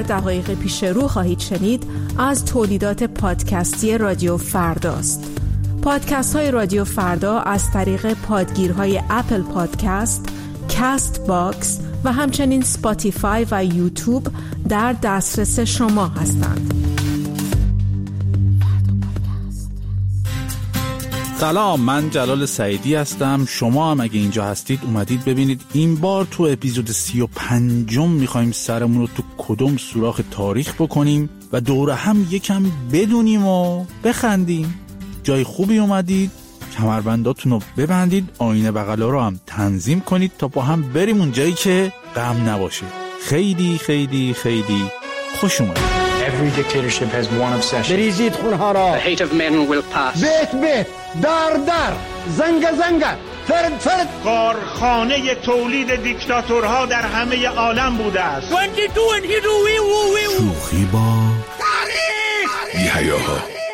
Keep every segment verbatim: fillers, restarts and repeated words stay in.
دقایق پیش رو خواهید شنید از تولیدات پادکستی رادیو فرداست. پادکست های رادیو فردا از طریق پادگیرهای اپل پادکست، کست باکس و همچنین سپاتیفای و یوتیوب در دسترس شما هستند. سلام، من جلال سعیدی هستم. شما هم اگه اینجا هستید اومدید ببینید این بار تو اپیزود سی و پنجم میخوایم سرمون رو تو کدوم سوراخ تاریخ بکنیم و دوره هم یکم بدونیم و بخندیم. جای خوبی اومدید، کمربنداتون رو ببندید، آینه بغلا رو هم تنظیم کنید تا با هم بریم اون جایی که غم نباشه. خیلی خیلی خیلی خوش اومدید. Every dictatorship has one obsession. بریزید خونها را. The hate of men will pass. بیت بیت، در در، زنگ زنگ، فرد فرد. کارخانه تولید دیکتاتورها در همه عالم بوده است. شوخی با تاریخ. بی‌حیاها.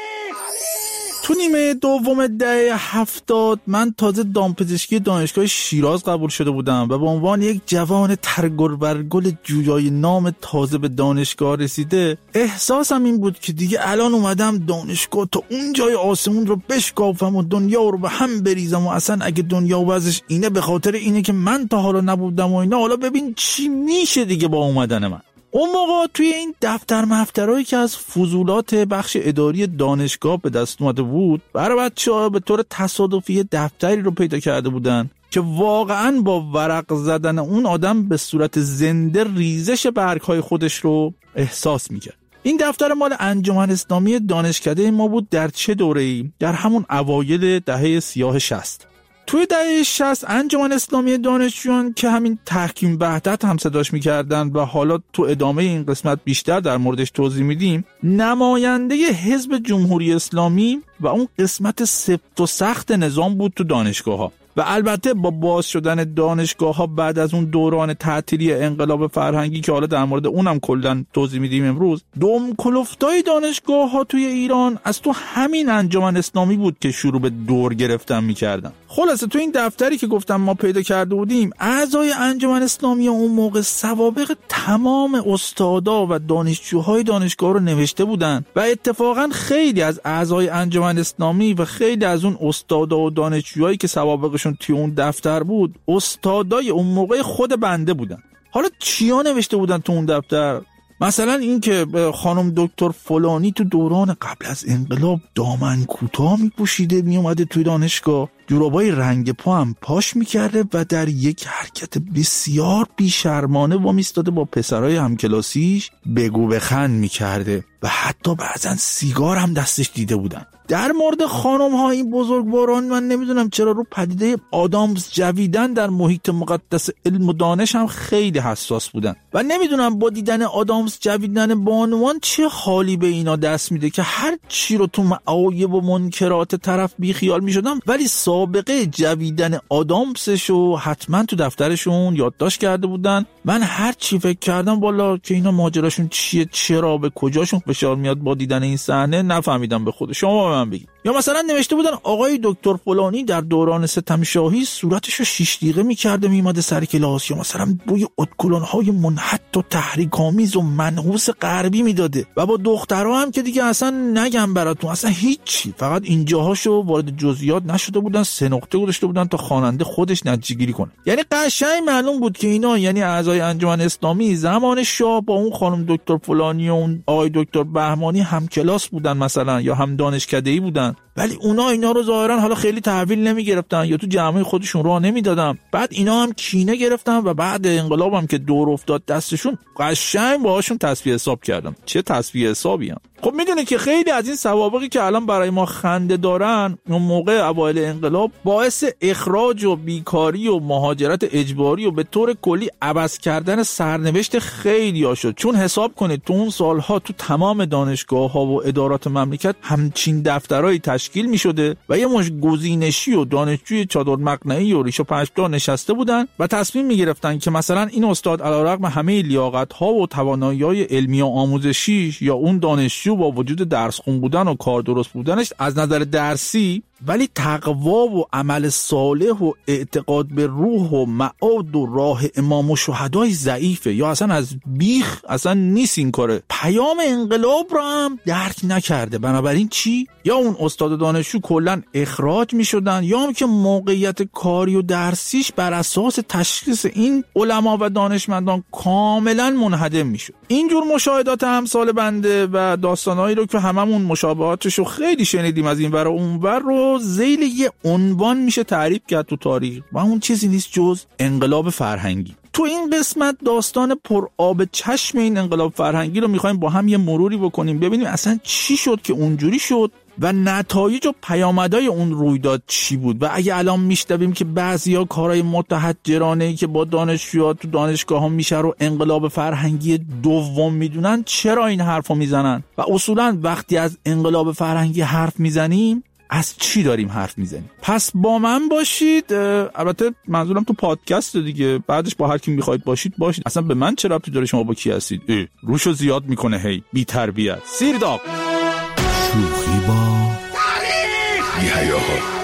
تو نیمه دوم دهه هفتاد من تازه دامپزشکی دانشگاه شیراز قبول شده بودم و به عنوان یک جوان ترگل برگل جویای نام تازه به دانشگاه رسیده احساسم این بود که دیگه الان اومدم دانشگاه تا اون جای آسمون رو بشکافم و دنیا رو به هم بریزم و اصلا اگه دنیا وضعش اینه به خاطر اینه که من تا حالا نبودم و اینا، حالا ببین چی میشه دیگه با اومدن من. اون موقع توی این دفتر مفترهایی که از فضولات بخش اداری دانشگاه به دست اومده بود، برای بچه‌ها به طور تصادفی دفتری رو پیدا کرده بودن که واقعاً با ورق زدن اون آدم به صورت زنده ریزش برگ‌های خودش رو احساس می‌کرد. این دفتر مال انجمن اسلامی دانشکده ما بود. در چه دوره‌ای؟ در همون اوایل دهه سیاه شصت. توی دهه شصت انجمن اسلامی دانشجویان که همین تحکیم وحدت هم صداش می‌کردن و حالا تو ادامه این قسمت بیشتر در موردش توضیح میدیم، نماینده حزب جمهوری اسلامی و اون قسمت سفت و سخت نظام بود تو دانشگاه‌ها. و البته با باز شدن دانشگاه‌ها بعد از اون دوران تعطیلی انقلاب فرهنگی که حالا در مورد اونم کلاً توضیح میدیم امروز، دوم کلفتای دانشگاه‌ها توی ایران از تو همین انجمن اسلامی بود که شروع به دور گرفتن می‌کردن. خلاصه تو این دفتری که گفتم ما پیدا کرده بودیم، اعضای انجمن اسلامی اون موقع سوابق تمام استادا و دانشجوهای دانشگاه رو نوشته بودن و اتفاقاً خیلی از اعضای انجمن اسلامی و خیلی از اون استادا و دانشجوهایی که سوابقشون توی اون دفتر بود استادای اون موقع خود بنده بودن. حالا چیا نوشته بودن تو اون دفتر؟ مثلا این که خانم دکتر فلانی تو دوران قبل از انقلاب دامن کوتاه میپوشیده میومده توی دانشگاه، جورابای رنگ پا هم پاش میکرده و در یک حرکت بسیار بیشرمانه وامیستاده با پسرای همکلاسیش بگو بخند میکرده و حتی بعضن سیگار هم دستش دیده بودن. در مورد خانم ها این بزرگواران من نمیدونم چرا رو پدیده آدامس جویدن در محیط مقدس علم و دانش هم خیلی حساس بودن و نمیدونم با دیدن آدامس جویدن بانوان چه حالی به اینا دست میده که هر چی رو تو معایب و منکرات طرف بی خیال میشدم، ولی سابقه جویدن آدامسشو حتما تو دفترشون یادداشت کرده بودن. من هر چی فکر کردم والا که اینا ماجراشون چیه، چرا به کجاشون فشار میاد با دیدن این صحنه نفهمیدم به خود شما من بگید. یا مثلا نوشته بودن آقای دکتر فلانی در دوران ستم شاهی صورتشو شش دیقه میکرده میومده سر کلاس، یا مثلا بوی ادکلون‌های منحت و تحریک‌آمیز و منحوس غربی میداده و با دخترها هم که دیگه اصلا نگم براتون، اصلا هیچی، فقط اینجاهاشو وارد جزئیات نشده بودن، سه نقطه گذاشته بودن تا خواننده خودش نتیجه‌گیری کنه. یعنی قشنگ معلوم بود که اینا یعنی اعضای انجمن اسلامی زمان شاه با اون خانم دکتر فلانی و اون آقای دکتر بهمانی هم کلاس بودن مثلا، یا هم دانشکده‌ای بودن، ولی اونا اینا رو ظاهرا حالا خیلی تحویل نمیگرفتن یا تو جامعه خودشون راه نمیدادن. بعد اینا هم کینه گرفتن و بعد انقلاب هم که دور افتاد دستشون قشنگ باهاشون تصفیه حساب کردن. چه تصفیه حسابی هم. خب میدونه که خیلی از این سوابقی که الان برای ما خنده دارن اون موقع اوایل انقلاب باعث اخراج و بیکاری و مهاجرت اجباری و به طور کلی عوض کردن سرنوشت خیلی ها شد. چون حساب کنید تو اون سالها تو تمام دانشگاه ها و ادارات مملکت همچین دفترایی تشکیل می شده و یه مش گزینشی و دانشجوی چادر مقنعی و ریش و پشتار نشسته بودن و تصمیم می گرفتن که مثلا این استاد علیرغم همه لیاقت ها و توانایی های علمی و آموزشیش یا اون دانشجو با وجود درس خون بودن و کار درست بودنش از نظر درسی ولی تقوا و عمل صالح و اعتقاد به روح و معاد و راه امام و شهدای ضعیفه، یا اصلا از بیخ اصلا نیست این کاره. پیام انقلاب رو هم درک نکرده. بنابراین چی؟ یا اون استاد دانشجو کلن اخراج می شدن، یا هم که موقعیت کاری و درسیش بر اساس تشخیص این علما و دانشمندان کاملا منهدم می شد. اینجور مشاهدات امثال بنده و داستانهایی رو که هممون مشابهاتش رو خیلی شنیدیم از این ور و اون ور رو ذیل یه عنوان میشه تعریف کرد تو تاریخ و اون چیزی نیست جز انقلاب فرهنگی. تو این قسمت داستان پر آب چشم این انقلاب فرهنگی رو میخوایم با هم یه مروری بکنیم، ببینیم اصلا چی شد که اونجوری شد و نتایج و پیامدهای اون رویداد چی بود. و اگه الان میشنویم که بعضیا کارهای متحجرانه‌ای که با دانشجوها تو دانشگاه ها میشه رو انقلاب فرهنگی دوم میدونن، چرا این حرفو میزنن و اصولا وقتی از انقلاب فرهنگی حرف میزنیم از چی داریم حرف میزنیم؟ پس با من باشید. البته منظورم تو پادکست دیگه، بعدش با هر کی میخواید باشید باشید. اصلا به من چه ربطی داره شما با کی هستید؟ روشو زیاد میکنه هی بی تربیت سیر داغ شوخی با بی‌حیاها.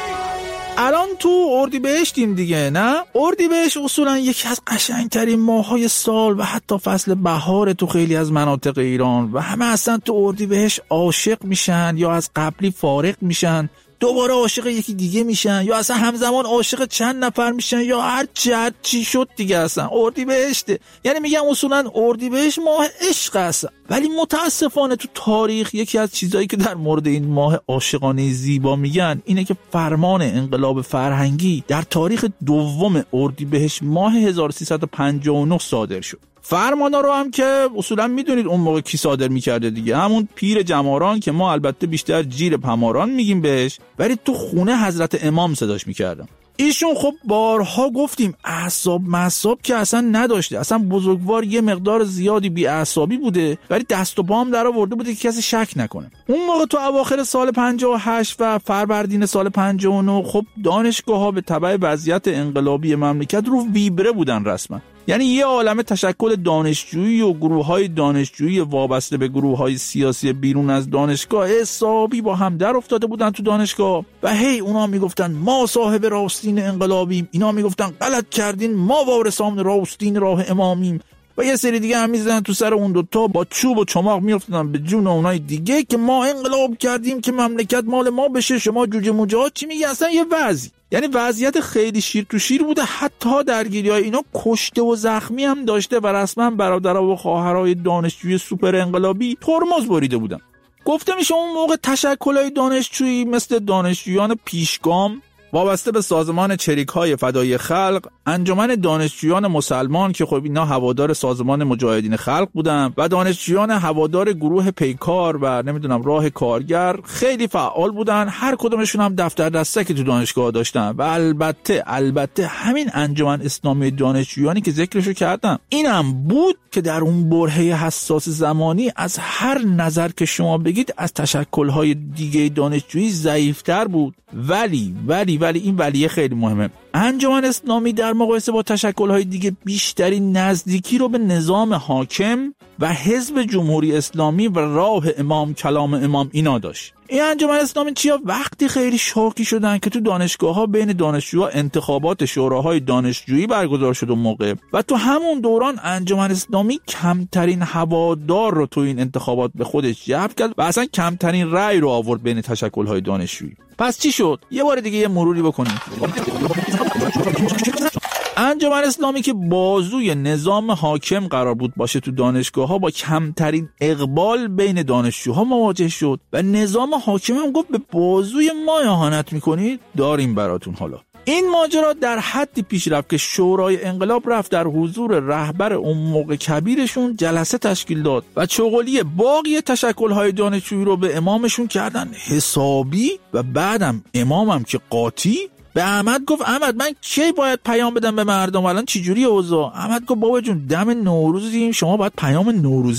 الان تو اردیبهشتیم دیگه، نه؟ اردیبهشت اصولا یکی از قشنگترین ماهای سال و حتی فصل بهار تو خیلی از مناطق ایران و همه اصلا تو اردیبهشت عاشق میشن یا از قبلی فارغ میشن، دوباره عاشق یکی دیگه میشن یا اصلا همزمان عاشق چند نفر میشن یا هر جد چی شد دیگه. اصلا اردیبهشته، یعنی میگم اصولا اردیبهشت ماه عشق است. ولی متاسفانه تو تاریخ یکی از چیزایی که در مورد این ماه عاشقانه زیبا میگن اینه که فرمان انقلاب فرهنگی در تاریخ دوم اردیبهشت ماه هزار و سیصد و پنجاه و نه صادر شد. فرمانا رو هم که اصولا میدونید اون موقع کی صادر میکرده دیگه، همون پیر جماران که ما البته بیشتر جیر پماران میگیم بهش، ولی تو خونه حضرت امام صداش میکردم. ایشون خب بارها گفتیم اعصاب معصاب که اصلا نداشته، اصلا بزرگوار یه مقدار زیادی بی اعصابی بوده ولی دست و پام در آورده بوده که کسی شک نکنه. اون موقع تو اواخر سال پنجاه و هشت و فروردین سال پنجاه و نه خب دانشگاه‌ها به تبع وضعیت انقلابی مملکت رو ویبره بودن رسما، یعنی یه عالمه تشکل دانشجویی و گروه‌های دانشجویی وابسته به گروه‌های سیاسی بیرون از دانشگاه حسابی با هم در افتاده بودن تو دانشگاه و هی اونا میگفتن ما صاحب راستین انقلابیم، اینا میگفتن غلط کردین ما وارثان راستین راه امامیم و یه سری دیگه هم میزدن تو سر اون دوتا با چوب و چماق میافتادن به جون اونای دیگه که ما انقلاب کردیم که مملکت مال ما بشه، شما جوجه موجه ها چی میگی. اصلا یه وضعی، یعنی وضعیت خیلی شیر تو شیر بوده. حتی درگیری‌های اینا کشته و زخمی هم داشته و رسما برادرها و خواهرای دانشجوی سوپر انقلابی ترمز بریده بودن. گفته میشه اون موقع تشکل‌های دانشجویی مثل دانشجویان پیشگام وابسته به سازمان چریک‌های فدای خلق، انجمن دانشجویان مسلمان که خب اینا هوادار سازمان مجاهدین خلق بودن و دانشجویان هوادار گروه پیکار و نمیدونم راه کارگر خیلی فعال بودن. هر کدومشون هم دفتر دستکی تو دانشگاه داشتن و البته البته همین انجمن اسلامی دانشجویانی که ذکرشو کردم اینم بود که در اون برهه حساس زمانی از هر نظر که شما بگید از تشکل‌های دیگه دانشجویی ضعیف‌تر بود. ولی ولی ولی این ولیه خیلی مهمه، انجمن اسلامی در مقایسه با تشکل‌های دیگه بیشترین نزدیکی رو به نظام حاکم و حزب جمهوری اسلامی و راه امام کلام امام اینا داشت. این انجمن اسلامی چیا وقتی خیلی شوکی شدن که تو دانشگاه‌ها بین دانشجوها انتخابات شوراهای دانشجویی برگزار شد اون موقع و تو همون دوران انجمن اسلامی کمترین هوادار رو تو این انتخابات به خودش جلب کرد و اصلا کمترین رأی رو آورد بین تشکل‌های دانشجویی. پس چی شد؟ یه بار دیگه یه مروری بکنیم. انجمن اسلامی که بازوی نظام حاکم قرار بود باشه تو دانشگاه‌ها با کمترین اقبال بین دانشجوها مواجه شد و نظام حاکم هم گفت به بازوی ما اهانت میکنید، داریم براتون. حالا این ماجرا در حدی پیش رفت که شورای انقلاب رفت در حضور رهبر اون موقع کبیرشون جلسه تشکیل داد و چغلی باقی تشکل‌های دانشجویی رو به امامشون کردن حسابی و بعدم امامم که قاطی به احمد گفت احمد من کی باید پیام بدم به مردم، الان چی جوری اوضاع؟ احمد گفت بابا جون دم نوروزیم، شما باید پیام نوروزی بدی.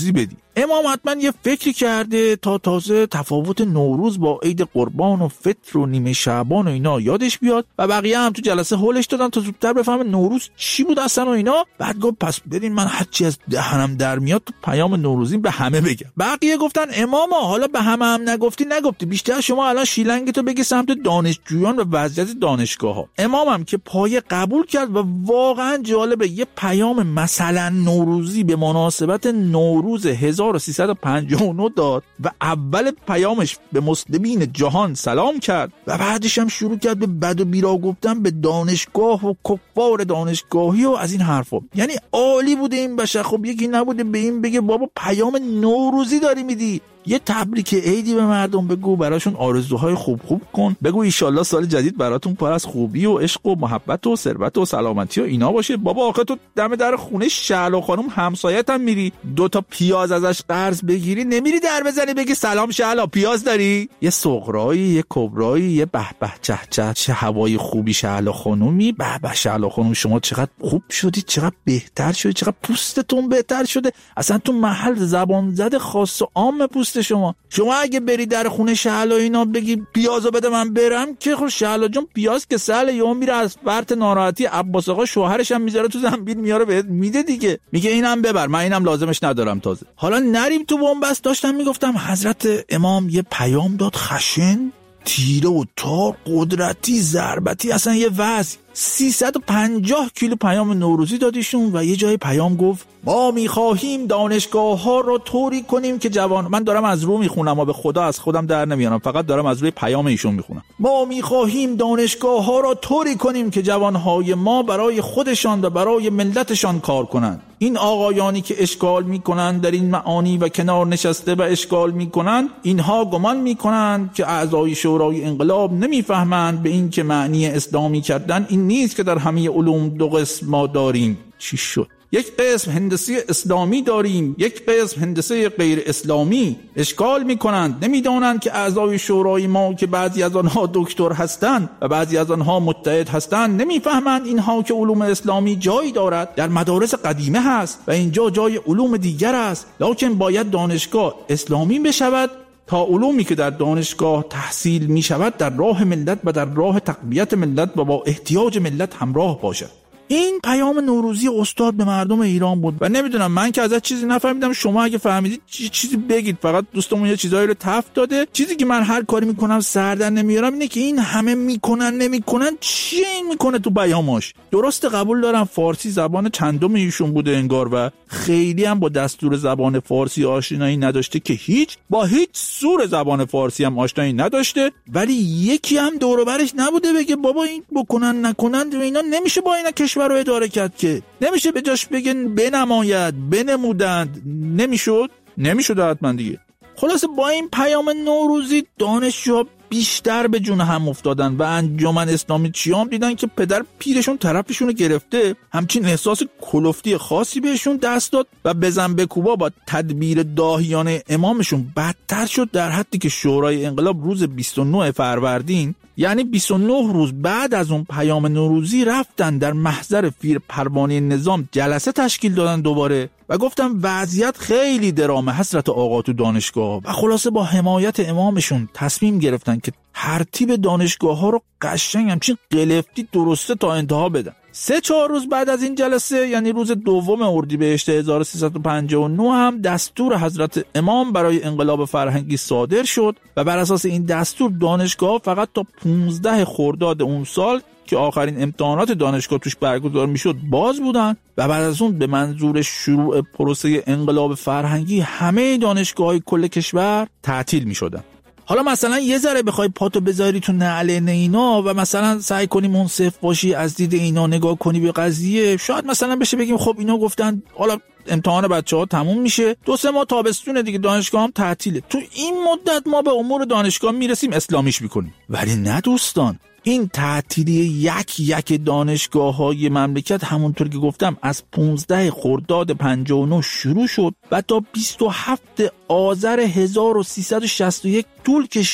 امام حتما یه فکری کرده تا تازه تفاوت نوروز با عید قربان و فطر و نیمه شعبان و اینا یادش بیاد و بقیه هم تو جلسه هولش دادن تا زودتر بفهمه نوروز چی بود اصلا و اینا. بعد گفت پس برین من هرچی از دهنم در میاد تو پیام نوروزی به همه بگم. بقیه گفتن اماما حالا به همه هم نگفتی نگفتی، بیشتر شما الان شیلنگتو بگی سمت دانشجویان و وضعیت دانشگاه‌ها. امامم که پای قبول کرد و واقعا جالبه یه پیام مثلا نوروزی به مناسبت نوروز هزار و سیصد و پنجاه و نه داد و اول پیامش به مسلمین جهان سلام کرد و بعدش هم شروع کرد به بد و بیرا گفتن به دانشگاه و کفار دانشگاهی و از این حرفا. یعنی عالی بوده این بشر. خب یکی نبوده به این بگه بابا پیام نوروزی داری میدی، یه تبریک عیدی به مردم بگو، براشون آرزوهای خوب خوب کن، بگو ایشالله سال جدید براتون پر از خوبی و عشق و محبت و ثروت و سلامتی و اینا باشه. بابا آخه تو دم در خونه شعلا خانم همسایت هم میری دو تا پیاز ازش قرض بگیری، نمیری در بزنی بگی سلام شعلا پیاز داری؟ یه صغرایی، یه کبرایی، یه به به چه چه چه هوای خوبی شعلا خانومی، به به شعلا خانم شما چقدر خوب شدی، چقدر بهتر شدی، چقدر پوستتون بهتر شده، اصلا تو محل زبان زد خاص و عام پوست شما. شما اگه بری در خونه شعلا اینا بگی پیازو بده من برم که خب شعلا جون پیاز که سهل یهو میره از فرط ناراحتی عباس آقا شوهرش هم میذاره تو زنبیل میاره بهت میده دیگه، میگه اینم ببر من اینم لازمش ندارم. تازه حالا نریم تو بنبست. داشتم میگفتم حضرت امام یه پیام داد خشن، تیره و تار، قدرتی، ضربتی، اصلا یه وضع. سیصد و پنجاه کیلو پیام نوروزی دادیشون و یه جای پیام گفت ما میخواهیم دانشگاه ها رو طوری کنیم که جوان، من دارم از رو میخونم و به خدا از خودم در نمیارم، فقط دارم از روی پیام ایشون میخونم. ما میخواهیم دانشگاه ها رو طوری کنیم که جوانهای ما برای خودشان و برای ملتشان کار کنند. این آقایانی که اشکال میکنند در این معانی و کنار نشسته و اشکال میکنند، اینها گمان میکنند که اعضای شورای انقلاب نمیفهمند به این که معنی اسلامی کردن این نیست که در همه علوم دو قسم ما داریم. چی شد؟ یک قسم هندسه اسلامی داریم، یک قسم هندسه غیر اسلامی. اشکال میکنند، نمیدانند که اعضای شورای ما که بعضی از آنها دکتر هستند و بعضی از آنها متحد هستند، نمیفهمند اینها که علوم اسلامی جایی دارد، در مدارس قدیمه هست و اینجا جای علوم دیگر است، لکن باید دانشگاه اسلامی بشود تا علومی که در دانشگاه تحصیل می شود در راه ملت و در راه تقویت ملت و با احتیاج ملت همراه باشد. این پیام نوروزی استاد به مردم ایران بود و نمیدونم من که ازش چیزی نفهمیدم، شما اگه فهمیدید چیزی بگید. فقط دوستمون یه چیزایی رو تفت داده. چیزی که من هر کاری میکنم سر در نمیارم اینه که این همه میکنن نمیکنن چیه این میکنه تو پیاماش. درست قبول دارم فارسی زبان چندم ایشون بوده انگار و خیلی هم با دستور زبان فارسی آشنایی نداشته که هیچ با هیچ سور زبان فارسی هم آشنایی نداشته، ولی یکی هم دور و برش نبوده بگه بابا این بکنن نکنن اینا نمیشه با اینا کشور رو اداره کرد، که نمیشه به جاش بگن بنماید بنمودند، نمیشد نمیشد حتما دیگه. خلاصه با این پیام نوروزی دانشجوها بیشتر به جون هم افتادن و انجمن اسلامی چیام دیدن که پدر پیرشون طرفشون رو گرفته، همچین احساس کلفتی خاصی بهشون دست داد و بزن به کوبا با تدبیر داهیانه امامشون بدتر شد، در حدی که شورای انقلاب روز بیست و نه فروردین، یعنی بیست و نه روز بعد از اون پیام نوروزی، رفتن در محضر پیر پروانه نظام جلسه تشکیل دادن دوباره و گفتم وضعیت خیلی درامه حضرت آقا تو دانشگاه و خلاصه با حمایت امامشون تصمیم گرفتن که ترتیب دانشگاه ها رو قشنگ همچین قلفتی درسته تا انتها بدن. سه چهار روز بعد از این جلسه، یعنی روز دوم اردیبهشت هزار و سیصد و پنجاه و نه، هم دستور حضرت امام برای انقلاب فرهنگی صادر شد و بر اساس این دستور دانشگاه فقط تا پانزده خرداد اون سال که آخرین امتحانات دانشگاه توش برگزار میشد باز بودن و بعد از اون به منظور شروع پروسه انقلاب فرهنگی همه دانشگاه‌های کل کشور تعطیل میشدن. حالا مثلا یه ذره بخوای پاتو بذاری تو نعل اینا و مثلا سعی کنی منصف باشی، از دید اینا نگاه کنی به قضیه، شاید مثلا بشه بگیم خب اینا گفتن حالا امتحان بچه‌ها تموم میشه، دو سه ماه تابستونه دیگه، دانشگاه هم تعطیله، تو این مدت ما به امور دانشگاه میرسیم اسلامیش میکنیم. ولی نه دوستان، این تعطیلی یک یک دانشگاه‌های مملکت همونطور که گفتم از پانزده خرداد پنجاه و نه شروع شد و تا بیست و هفت آذر هزار و سیصد و شصت و یک طول کشید.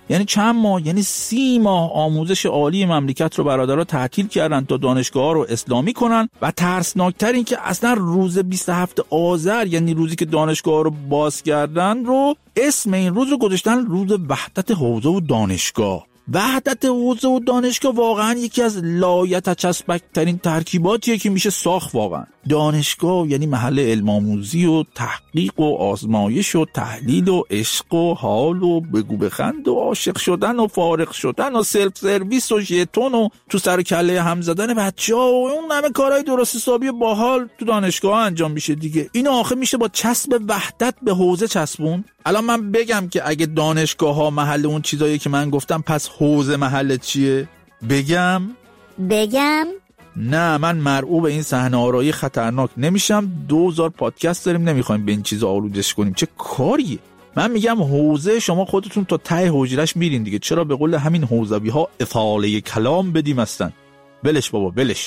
یعنی چند ماه، یعنی سی ماه آموزش عالی مملکت رو برادرها تعطیل کردن تا دانشگاه‌ها رو اسلامی کنن و ترسناکتر این که اصلا روز بیست و هفتم آذر، یعنی روزی که دانشگاه‌ها رو باز کردن، رو اسم این روز رو گذاشتن روز وحدت حوزه و دانشگاه. وحدت حوزه و دانشگاه واقعا یکی از لایتچسبک ترین ترکیباتیه که میشه ساخت. واقعا دانشگاه یعنی محل علم آموزی و تحقیق و آزمایش و تحلیل و عشق و حال و بگو بخند و عاشق شدن و فارغ شدن و سلف سرویس و ژتون و تو سر کله هم زدن بچه‌ها و اون همه کارهای درست حسابی باحال تو دانشگاه انجام میشه دیگه. این آخه میشه با چسب وحدت به حوزه چسبون. الان من بگم که اگه دانشگاه ها محل اون چیزایی که من گفتم، پس حوزه محل چیه؟ بگم؟ بگم؟ نه، من مرعوب این صحنه آرایی خطرناک نمیشم. دوزار پادکست داریم، نمیخوایم به این چیزا آلودش کنیم. چه کاریه؟ من میگم حوزه، شما خودتون تا ته حجرش میرین دیگه. چرا به قول همین حوزوی ها افاله کلام بدیم هستن؟ بلش بابا بلش.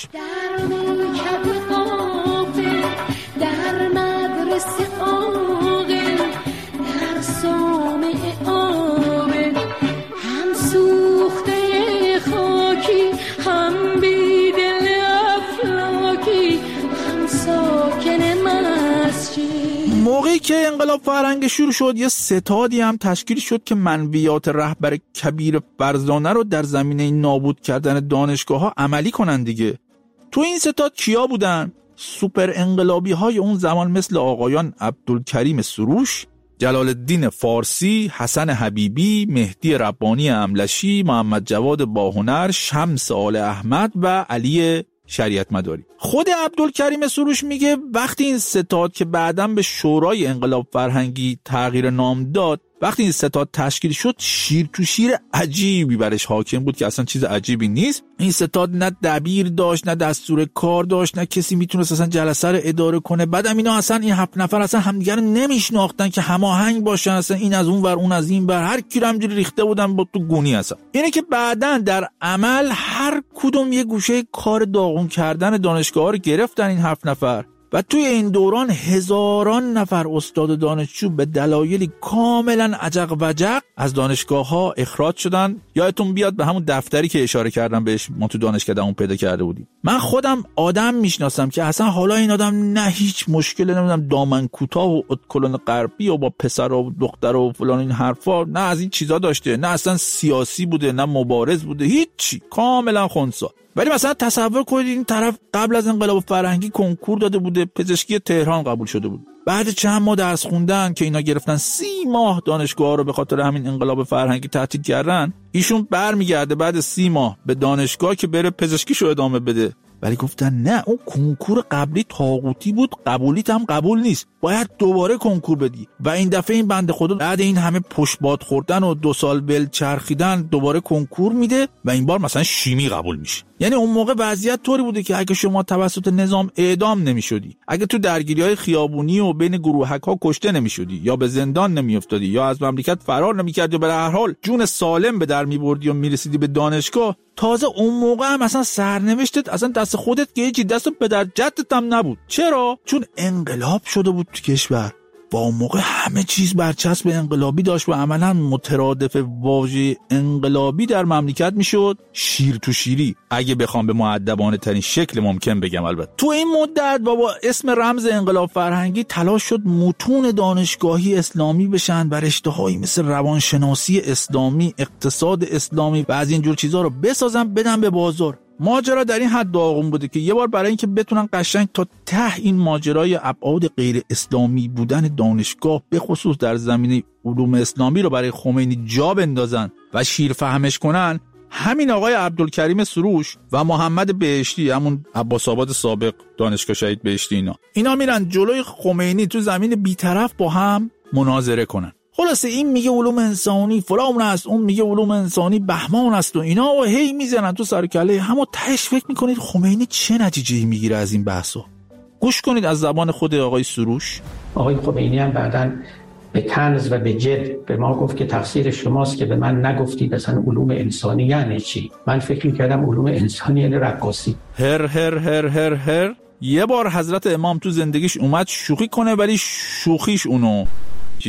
موقعی که انقلاب فرهنگی شروع شد، یه ستادی هم تشکیل شد که منویات رهبر کبیر فرزانه رو در زمینه نابود کردن دانشگاه ها عملی کنن دیگه. تو این ستاد کیا بودن؟ سوپر انقلابی های اون زمان مثل آقایان عبدالکریم سروش، جلال الدین فارسی، حسن حبیبی، مهدی ربانی املشی، محمد جواد باهنر، شمس آل احمد و علی شریعت مداری. خود عبدالکریم سروش میگه وقتی این ستاد که بعداً به شورای انقلاب فرهنگی تغییر نام داد، وقتی این ستاد تشکیل شد، شیر تو شیر عجیبی برش حاکم بود که اصلا چیز عجیبی نیست. این ستاد نه دبیر داشت، نه دستور کار داشت، نه کسی میتونست اصلا جلسه رو اداره کنه. بعدم اینا اصلا این هفت نفر اصلا همدیگه رو نمیشناختن که هماهنگ باشن، اصلا این از اون ور اون از این ور، هر کی رو همجوری ریخته بودن با تو گونی. اصلا اینه که بعداً در عمل هر کدوم یه گوشه کار داغون کردن دانشگاه رو گرفتن این هفت نفر و توی این دوران هزاران نفر استاد دانشجو به دلایلی کاملا عجق وجق از دانشگاه ها اخراج شدن. یادتون بیاد به همون دفتری که اشاره کردم بهش، ما تو دانشکدهمون پیدا کرده بودیم. من خودم آدم میشناسم که اصلا حالا این آدم نه هیچ مشکلی، نمیدونم دامن کوتاه و ادکلون غربی و با پسر و دختر و فلان این حرفا، نه از این چیزا داشته، نه اصلا سیاسی بوده، نه مبارز بوده، هیچی، کاملا خنثی. ولی مثلا تصور کنید این طرف قبل از انقلاب فرهنگی کنکور داده بوده، پزشکی تهران قبول شده بود. بعد چند ماه درس خوندن که اینا گرفتن سی ماه دانشگاه رو به خاطر همین انقلاب فرهنگی تعطیل کردن، ایشون برمیگرده بعد سی ماه به دانشگاه که بره پزشکیشو ادامه بده. ولی گفتن نه، اون کنکور قبلی طاغوتی بود، قبولیت هم قبول نیست، باید دوباره کنکور بدی. و این دفعه این بنده خدا بعد این همه پشتباد خوردن و دو سال بل چرخیدن دوباره کنکور میده و این بار مثلا شیمی قبول میشه. یعنی اون موقع وضعیت طوری بوده که اگه شما توسط نظام اعدام نمیشدی، اگه تو درگیری‌های خیابونی و بین گروهک‌ها کشته نمیشدی، یا به زندان نمیافتادی، یا از مملکت فرار نمیکردی، یا به هر حال جون سالم به در میبردی و میرسیدی به دانشگاه، تازه اون موقع هم اصلا سرنوشتت اصلا دست خودت که هیچی، دست پدر جدت هم نبود. چرا؟ چون انقلاب شده بود تو کشور و اون موقع همه چیز برچسب انقلابی داشت و عملا مترادف واژه انقلابی در مملکت میشد شیر تو شیری، اگه بخوام به مؤدبانه ترین شکل ممکن بگم. البته تو این مدت با اسم رمز انقلاب فرهنگی تلاش شد متون دانشگاهی اسلامی بشن و رشته‌هایی مثل روانشناسی اسلامی، اقتصاد اسلامی و از اینجور چیزا رو بسازن بدن به بازار. ماجرا در این حد داغون بوده که یه بار برای اینکه بتونن قشنگ تا ته این ماجرای ابعاد غیر اسلامی بودن دانشگاه به خصوص در زمینه علوم اسلامی رو برای خمینی جا بندازن و شیر فهمش کنن، همین آقای عبدالکریم سروش و محمد بهشتی، همون عباس‌آباد سابق دانشگاه شهید بهشتی، اینا اینا میرن جلوی خمینی تو زمین بی‌طرف با هم مناظره کنن. خلاصه این میگه علوم انسانی فلان است، اون میگه علوم انسانی بهمان است و اینا و هی میزنن تو سر کله هم. تهش فکر میکنید خمینی چه نتیجه‌ای میگیره از این بحثا؟ گوش کنید از زبان خود آقای سروش. آقای خمینی هم بعداً به طنز و به جد به ما گفت که تقصیر شماست که به من نگفتید اصلا علوم انسانی یعنی چی. من فکر میکردم علوم انسانی یعنی رقاصی. هر هر هر هر هر یه بار حضرت امام تو زندگیش اومد شوخی کنه، ولی شوخیش اونو چیز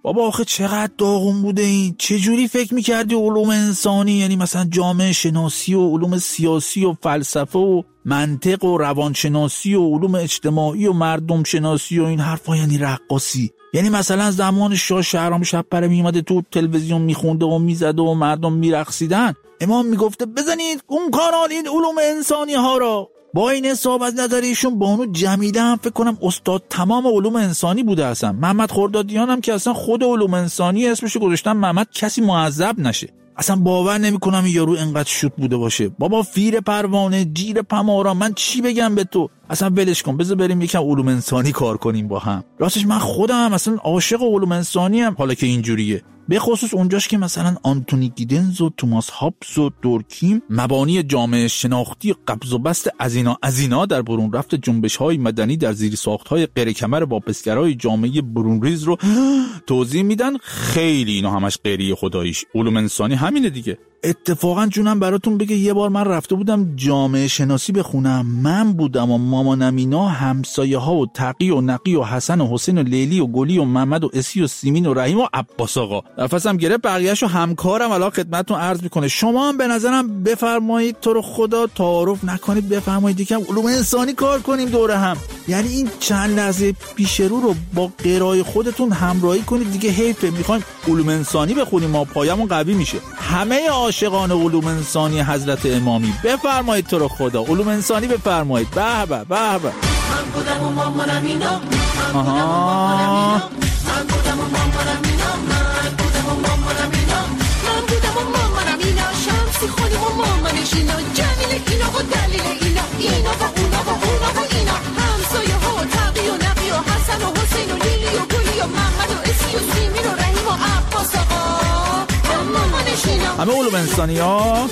بابا آخه چقدر داغون بوده این. چه جوری فکر میکردی علوم انسانی، یعنی مثلا جامعه شناسی و علوم سیاسی و فلسفه و منطق و روانشناسی و علوم اجتماعی و مردم شناسی و این حرفا یعنی رقاصی؟ یعنی مثلا زمان شاه شهرام شب‌پره میومده تو تلویزیون میخونده و میزده و مردم میرقصیدن، امام میگفته بزنید اون کانال این علوم انسانی ها را. با این حساب از نظر ایشون بانو جمیله هم فکر کنم استاد تمام علوم انسانی بوده. اصلا محمد خردادیان هم که اصلا خود علوم انسانی اسمش گذاشتن محمد کسی معذب نشه. اصلا باور نمی‌کنم این یارو انقدر شوت بوده باشه. بابا فیر پروانه جیر پمارا، من چی بگم به تو؟ اصلا ولش کن، بذار بریم یکم علوم انسانی کار کنیم با هم. راستش من خودم اصلا عاشق علوم انسانی ام حالا که اینجوریه، به خصوص اونجاش که مثلا آنتونی گیدنز و توماس هابس و دورکیم مبانی جامعه شناختی قبض و بست از اینا از اینا در برون رفت جنبش‌های مدنی در زیر ساخت‌های غیر کمر واپسگرای جامعه برونریز رو توضیح میدن. خیلی اینا همش غیری خداییش علوم انسانی همینه دیگه. اتفاقا جونم براتون بگه یه بار من رفته بودم جامعه شناسی بخونم، من بودم و مامانم اینا همسایه ها و تقی و نقی و حسن و حسین و لیلی و گلی و محمد و اسی و سیمین و رحیم و عباس آقا. نفسم گرفت، بقیه‌شو همکارم الان خدمتتون عرض میکنه. شما هم به نظرم بفرمایید تو رو خدا تعارف نکنید، بفرمایید یکم علوم انسانی کار کنیم دوره هم. یعنی این چند لحظه پیش رو رو با قرای خودتون همراهی کنید دیگه. حیفه میخوایم علوم انسانی بخونیم ما پایمون قوی میشه. همه عاشقان علوم انسانی حضرت امامی بفرمایید تو رو خدا علوم انسانی بفرمایید. به به به به. من بودم و مامانم اینا، من بودم و مامانم اینا، من بودم و مامانم اینا، من بودم و مامانم اینا، من بودم و مامانم اینا، شمسی خونیم و مامانش اینا، جمیل اینا و دلیل اینا، اینا و اونا و اونا و اینا، همسایه ها و تقی و نقی و حسن و حسین و لیلی و گلی و محمد و اسی و سیمین و رحیم و عباس آقا و مامانش اینا. همه علوم انسانی ها.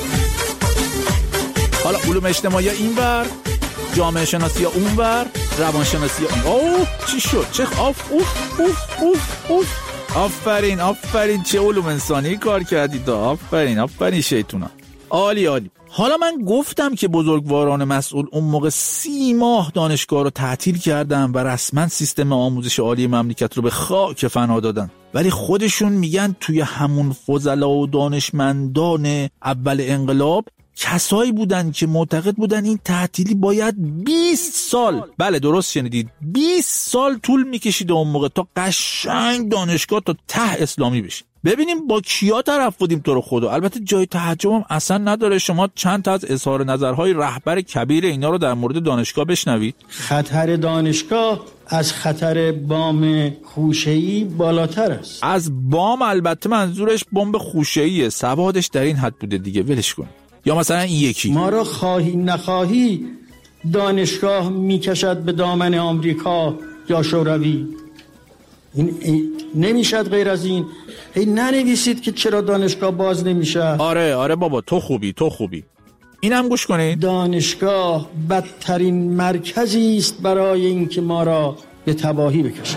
حالا علوم اجتماعی اینور، جامعه شناسی اونور، روان شناسی اون. اوه چی شد؟ چه آف اوف اوف اوف اوف. آفرین آفرین، چه علوم انسانی کار کردید. آفرین آفرین شیطونا. عالی عالی. حالا من گفتم که بزرگواران مسئول اون موقع سی ماه دانشگاه رو تعطیل کردن و رسما سیستم آموزش عالی مملکت رو به خاک فنا دادن، ولی خودشون میگن توی همون فضلا و دانشمندان اول انقلاب کسایی بودن که معتقد بودن این تعطیلی باید بیست سال، بله درست شنیدید، بیست سال طول میکشید اون موقع تا قشنگ دانشگاه تا ته اسلامی بشه. ببینیم با کیا طرف بودیم تو رو خدا. البته جای تعجبم اصلا نداره شما چند تا از اظهار نظرهای رهبر کبیر اینا رو در مورد دانشگاه بشنوید. خطر دانشگاه از خطر بمب خوشه‌ای بالاتر است. از بمب البته منظورش بمب خوشه‌ایه، سوادش در این حد بوده دیگه، ولش کن. یا مثلا این یکی ما را خواهی نخواهی دانشگاه میکشد به دامن آمریکا یا شوروی. این, این نمیشد غیر از این. هی ننویسید که چرا دانشگاه باز نمیشه. آره آره بابا تو خوبی تو خوبی. اینم گوش کنید. دانشگاه بدترین مرکزی است برای اینکه ما را به تباهی بکشد.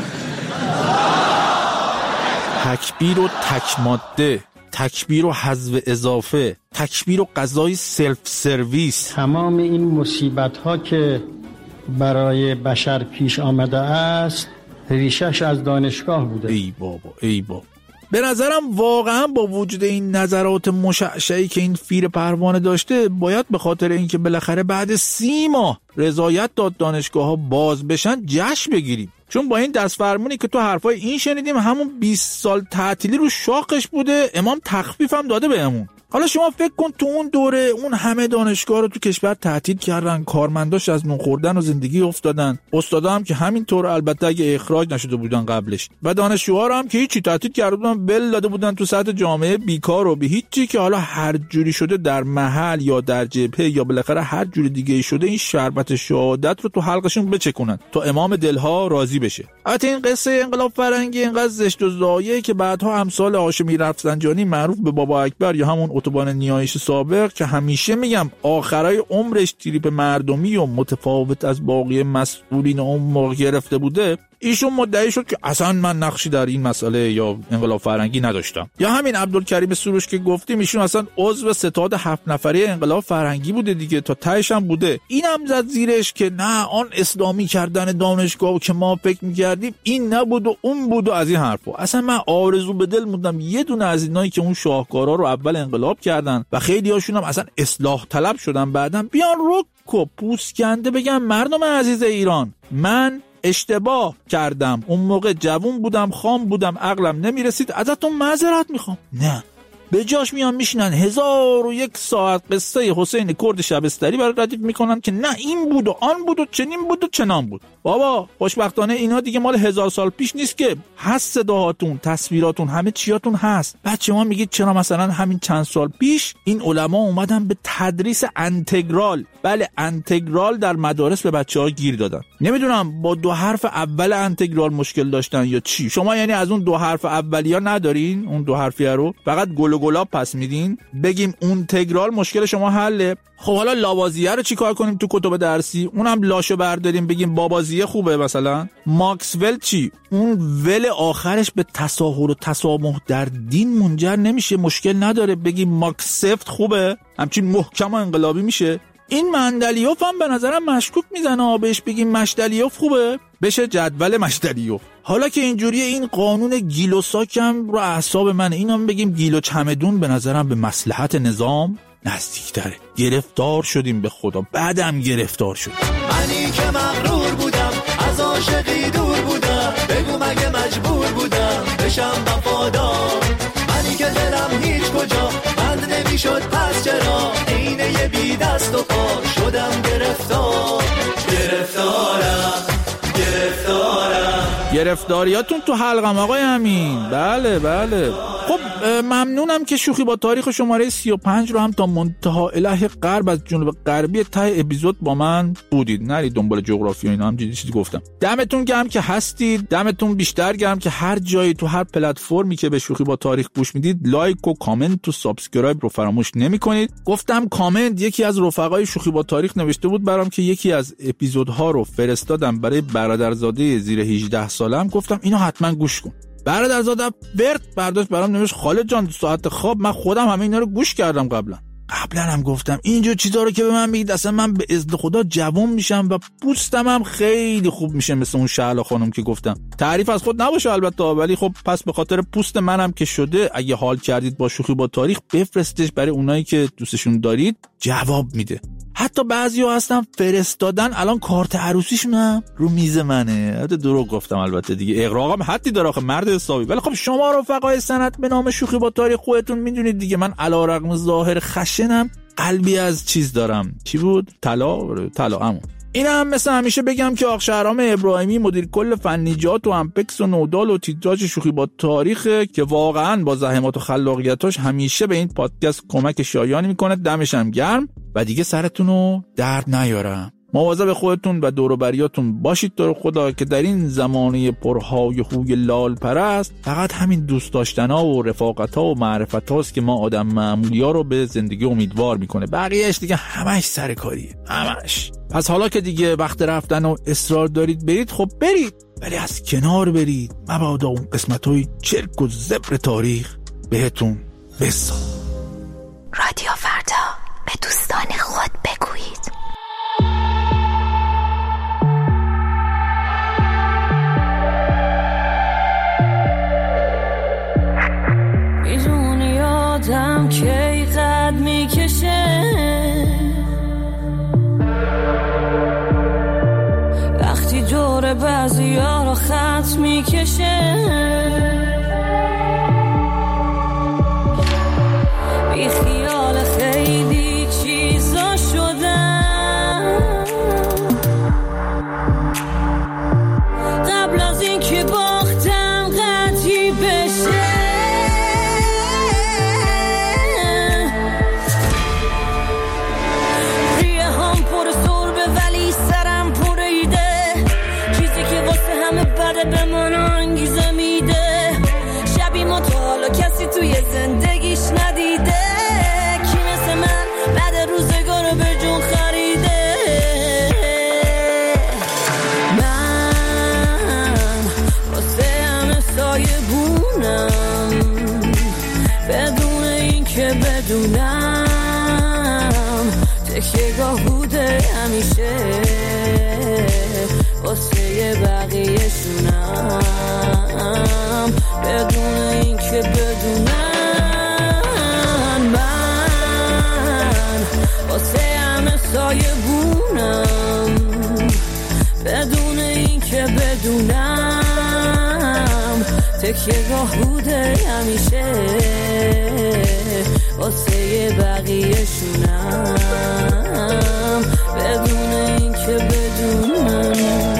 تکبیر و تک ماده، تکبیر و حذف اضافه، تکبیر و غذای سلف سرویس. تمام این مصیبت ها که برای بشر پیش آمده است ریشش از دانشگاه بوده. ای بابا ای بابا. به نظرم واقعا با وجود این نظرات مشعشعی که این فیر پروانه داشته، باید به خاطر اینکه بالاخره بعد سی ماه رضایت داد دانشگاه ها باز بشن جشن بگیریم. چون با این دستفرمونی که تو حرفای این شنیدیم همون بیست سال تعطیلی رو شاقش بوده، امام تخفیف هم داده بهمون. حالا شما فکر کن تو اون دوره اون همه دانشگاه رو تو کشور تعطیل کردن، کارمنداش از نون خوردن و زندگی افتادن، استادا هم که همینطور البته اگه اخراج نشده بودن قبلش، و دانشجوها رو هم که هیچی تعطیل کرده بودن، بل داده بودن تو سطح جامعه بیکار و به هیچی، که حالا هر جوری شده در محل یا در جبهه یا بالاخره هر جوری دیگه شده این شربت شهادت رو تو حلقشون بچکونن تا امام دلها راضی بشه. البته این قصه انقلاب فرنگی اینقدر زشت و زایه که بعدها امثال هاشمی رفسنجانی معروف به بابا اکبر یا همون قطبان نیایش سابق که همیشه میگم آخرای عمرش تریپ مردمی و متفاوت از باقی مسئولین اون موقع گرفته بوده، ایشون مدعی شد که اصلا من نقشی در این مسئله یا انقلاب فرهنگی نداشتم. یا همین عبدالکریم سروش که گفتیم، ایشون اصلا عضو ستاد هفت نفره انقلاب فرهنگی بوده دیگه، تا تهش هم بوده. اینم زد زیرش که نه آن اسلامی کردن دانشگاه که ما فکر می‌کردیم این نبود و اون بود و از این حرفا. اصلا من آرزو به دل موندم یه دونه از اینایی که اون شاهکارا رو اول انقلاب کردن و خیلی هاشون هم اصلا اصلاح طلب شدن بعدن بیان رک و پوست کنده بگم مردم عزیز ایران، من اشتباه کردم، اون موقع جوون بودم، خام بودم، عقلم نمیرسید، ازتون معذرت میخوام. نه، به جاش میان میشینن هزار و یک ساعت قصه حسین کرد شبستری برای ردیف میکنن که نه این بود و آن بود و چنین بود و چنان بود. بابا خوشبختانه اینا دیگه مال هزار سال پیش نیست که هست، صداهاتون، تصویراتون، همه چیاتون هست. بچه ما میگید چرا مثلا همین چند سال پیش این علما اومدن به تدریس انتگرال، بله انتگرال در مدارس به بچه‌ها گیر دادن. نمیدونم با دو حرف اول انتگرال مشکل داشتن یا چی. شما یعنی از اون دو حرف اولیا ندارین؟ اون دو حرفیه رو فقط گل و گلاب پس میدین بگیم انتگرال مشکل شما حله. خب حالا لاوازیه رو چیکار کنیم تو کتب درسی؟ اونم لاشو برداریم بگیم بابازیه خوبه مثلا؟ ماکسول چی؟ اون ول آخرش به تساهل و تسامح در دین منجر نمیشه، مشکل نداره بگیم ماکسفت خوبه، همچین محکم و انقلابی میشه. این مندلیوف هم به نظرم مشکوک میزنه، بهش بگیم مشدلیوف خوبه، بشه جدول مشدلیوف. حالا که اینجوریه این قانون گیل و ساکم رو اعصاب منه، اینم بگیم گیل و چمدون به نظرم به مصلحت نظام نزدیکتره. گرفتار شدیم به خدا، بعدم گرفتار شدیم. منی که مغرور بودم، از عاشقی دور بودم، بگو مگه مجبور بودم بشم وفادار. منی که دلم هیچ کجا بند نمیشد، پس چرا اینه یه بی دست و پا شدم گرفتار. گرفتارم گرفتارم گرفتاریاتون تو حلقم آقای امین. بله بله. خب ممنونم که شوخی با تاریخ شماره سی و پنج رو هم تا منتها اله غرب از جنوب غربی ته اپیزود با من بودید. نرید دنبال جغرافی و اینا، هم چیزی گفتم. دمتون گرم که هستید، دمتون بیشتر گرم که هر جایی تو هر پلتفرمی که به شوخی با تاریخ گوش میدید لایک و کامنت و سابسکرایب رو فراموش نمی‌کنید. گفتم کامنت، یکی از رفقای شوخی با تاریخ نوشته بود برام که یکی از اپیزودها رو فرستادم برای برادرزاده زیر هجده سالم، گفتم اینو حتما گوش کن. برادرزاده ورد برداشت برام نوشت خالد جان ساعت خواب من خودم همه اینا رو گوش کردم، قبلا قبلا هم گفتم اینجور چیزا رو که به من میگید اصلا من به اذن خدا جوان میشم و پوستم هم خیلی خوب میشه، مثل اون شعله خانم که گفتم. تعریف از خود نباشه البته، ولی خب پس به خاطر پوست منم که شده، اگه حال کردید با شوخی با تاریخ بفرستش برای اونایی که دوستشون دارید، جواب میده. حتی بعضیا هستن فرستادن الان کارت عروسیشون هم رو میز منه. البته دروغ گفتم البته دیگه، اغراقم حدی داره آخه مرد حسابی. ولی خب شما رفقای سنت به نام شوخی با تاریخ خودتون میدونید دیگه، من علیرغم ظاهر خشنم قلبی از چیز دارم. چی بود؟ طلا طلا همون. این هم مثل همیشه بگم که آق شهرام ابراهیمی مدیر کل فنیجات و امپکس و نودال و تیتراژ شوخی با تاریخ که واقعا با زحمات و خلاقیتاش همیشه به این پادکست کمک شایانی میکنه. دمش هم گرم و دیگه سرتون رو درد نیارم. مواظب خودتون و دور و بریاتون باشید تو رو خدا، که در این زمانه پرهای خوی لال پرست فقط همین دوست داشتن‌ها و رفاقت‌ها و معرفت‌هاست که ما آدم معمولی‌ها رو به زندگی امیدوار میکنه. بقیه‌اش دیگه همش سرکاریه، همش. پس حالا که دیگه وقت رفتن و اصرار دارید برید، خب برید، ولی از کنار برید، مبادا اون قسمت‌های چرک و زبر تاریخ بهتون بسازه. رادیو فردا، به دوستان خود بگویید. یادم که قد میکشه وقتی دور بعضی ها رو خط میکشه، بی خیال خیلی بدونم تکیه‌گاه بوده همیشه واسه بقیه شونم بدون این که بدونم من واسه همه سایه بونم بدون این که بدونم تکیه‌گاه بوده همیشه واسه بقیه شونم بدون این که بدونم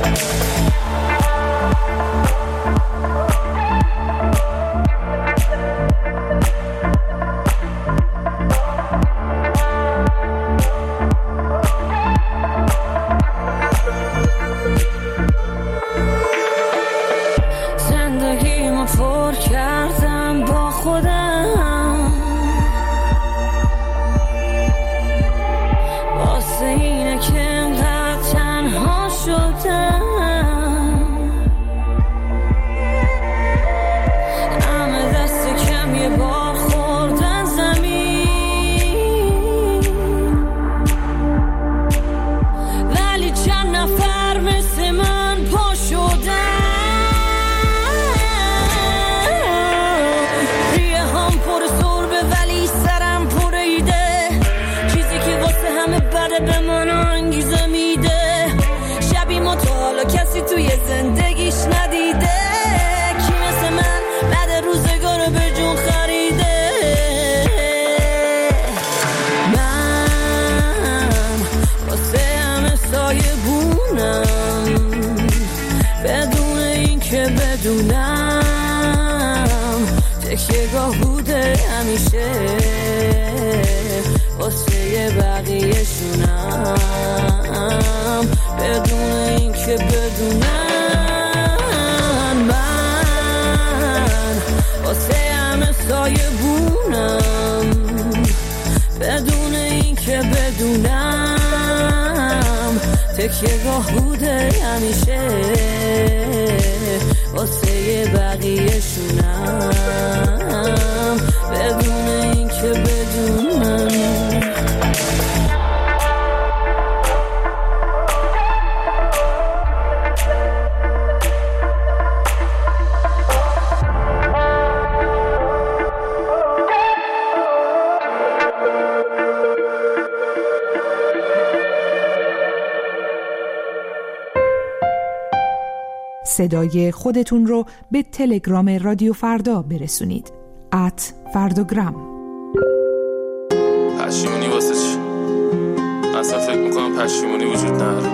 توی زندگیش ندیده کی مثل من بعد روزگار به جون خریده من واسه همه سایه بونم بدون این که بدونم تکیه‌گاه بوده همیشه واسه بقیه شونم بدون این که بدونم من واسه همه سایه بونم بدون این که بدونم تکیه‌گاه بوده همیشه واسه بقیه شونم بدون این که بدونم صدای خودتون رو به تلگرام رادیو فردا برسونید. ات فردوگرام. پشیمونی واسه چی؟ اصلا فکر میکنم پشیمونی وجود نداره.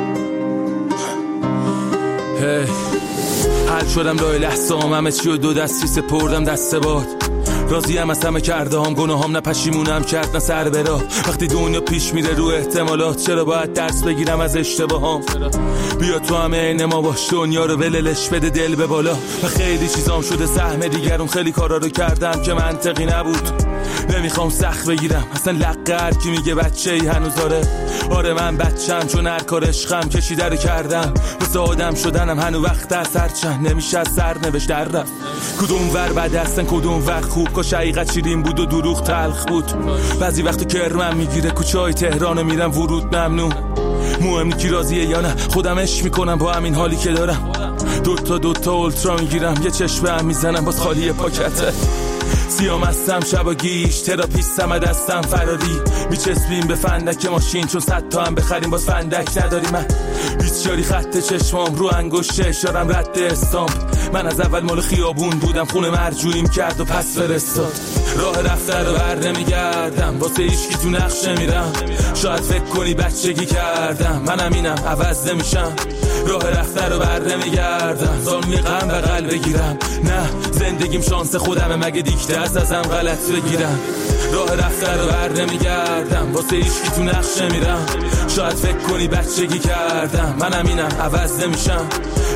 هی حل شدم لای لحظه هم همه چی و دو دستی سپردم دست باد. راضیم از همه کرده هم گناهام نه پشیمونم کرد نه سر برا. وقتی دنیا پیش میره رو احتمالات چرا باید درس بگیرم از اشتباهام؟ بیا تو همه عین ما باش دنیا رو بللش بده دل به بالا. و خیلی چیزام شده سهم دیگرون خیلی کارا رو کردم که منطقی نبود. نمیخوام سخت بگیرم اصلا لقه هر کی میگه بچه ای هنوز آره آره من بچم چون هر کار عشقم کشیده رو کردم واسه آدم شدنم هنو وقت از هر چند نمیشه از سر نوشت در رفت. کدوم ور بد هستن کدوم وقت خوب کاش حقیقت شیرین بود و دروغ تلخ بود. بعضی وقت کرمم میگیره کوچه های تهران میرم ورود ممنون. مهم کی راضیه یا نه خودم عشق میکنم با همین حالی که دارم. دوتا دوتا اولترا میگیرم یه چشمه هم میزنم باز خالی پاکته. سیام هستم شبا گیش تراپیستم دستم فراری میچسبیم به فندک ماشین چون صد تا هم بخریم باز فندک نداری. من بیچاری خط چشمام رو انگشت اشارم رد استامپ. من از اول مال خیابون بودم خونه مرجوعیم کرد و پس فرستاد. راه رفته رو بر نمیگردم واسه هیچکی تو نقش نمیرم. شاید فکر کنی بچگی کردم منم اینم عوض نمیشم. راه رفته رو بر نمیگردم زانوی غم بغل بگیرم. نه زندگیم شانس خودمه مگه دیکته از ازم غلط بگیرم. راه رفته رو بر نمیگردم واسه هیچکی تو نقش نمیرم. شاید فکر کنی بچگی کردم منم اینم عوض نمیشم.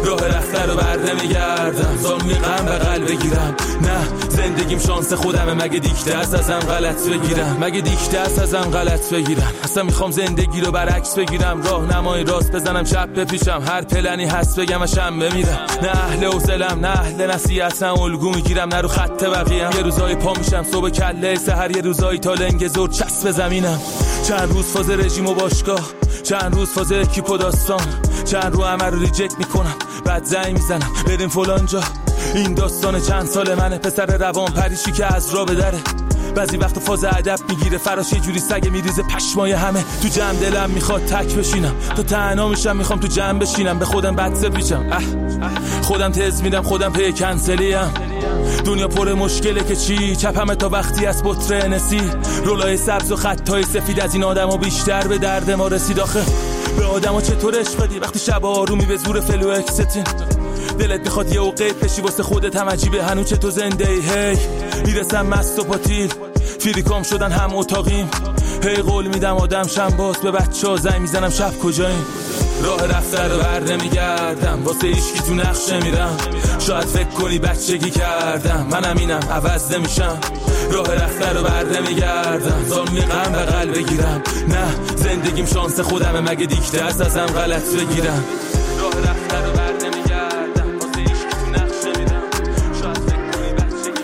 راه رفته رو برده میگردم زانوی غم بغل بگیرم. نه زندگیم شانس خودمه، مگه دیکته است ازم غلط بگیرم؟ مگه دیکته است ازم غلط بگیرم؟ اصلا میخوام زندگی رو برعکس بگیرم، راه نمای راست بزنم چپ بپیشم، هر پلنی هست بگم و شم بمیرم. نه اهل حوصله‌ام، نه اهل نصیحتم، الگو میگیرم نه رو خط بقیه‌ام. یه روزای پا میشم صبح کله سحر، یه روزای تا لنگ زور چسب زمینم. چند روز فاز رژیم و باشگاه، چند روز فاز اکیپ و داستان، چند رو همه رو ریجکت میکنم بعد زنگ میزنم بریم فلان جا. این داستان چند سال منه، پسر روان پریشی که از راه بدره. بعضی وقت فاز ادب میگیره فراش، یه جوری سگ میریزه پشمای همه. تو جمع دلم میخواد تک بشینم، تو تنها میشم میخوام تو جمع بشینم، به خودم بد پیچم. خودم تز میدم، خودم پی کنسلیم. دنیا پر مشکله که چی، چپمه تا وقتی از بطره نسی. رولای سبز و خطای سفید از این آدم ها بیشتر به درد ما رسید. آخه به آدم ها چطور عشق بدی وقتی شب آرومی به زور فلو اکستین؟ دلت میخواد یه اوقیت بشی واسه خودت هم عجیبه هنوز چه تو زنده ای. هی میرسم مست و پاتیل، فیریکام شدن هم اتاقیم. هی قول میدم آدم شم باز، به بچه ها زنگ میزنم شب کجاییم. راه رفته رو بر نمیگردم، واسه ایشکی تو نقشه میرم. شاید فکر کنی بچگی کردم، منم اینم عوض نمیشم. راه رفته رو بر نمیگردم زانوی غم بغل بگیرم. نه زندگیم شانس خودمه، مگه دیکته است ازم غلط بگیرم. راه رفته رو بر نمیگردم، واسه ایشکی تو نقشه میرم. شاید فکر کنی بچگی